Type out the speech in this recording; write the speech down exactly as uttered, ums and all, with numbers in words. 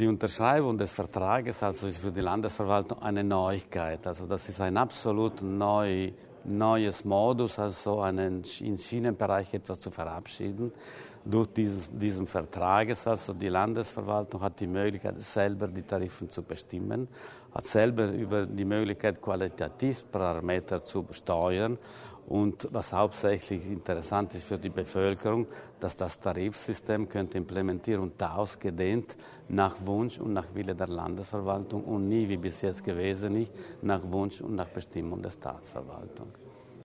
die Unterschreibung des Vertrages also ist für die Landesverwaltung eine Neuigkeit. Also das ist ein absolut neu, neues Modus, also einen, im Schienenbereich etwas zu verabschieden. Durch dieses, diesen Vertrages, also die Landesverwaltung hat die Möglichkeit, selber die Tarife zu bestimmen, hat selber über die Möglichkeit, Qualitativparameter zu steuern. Und was hauptsächlich interessant ist für die Bevölkerung, dass das Tarifsystem könnte implementieren und ausgedehnt nach Wunsch und nach Wille der Landesverwaltung und nie, wie bis jetzt gewesen ist, nach Wunsch und nach Bestimmung der Staatsverwaltung.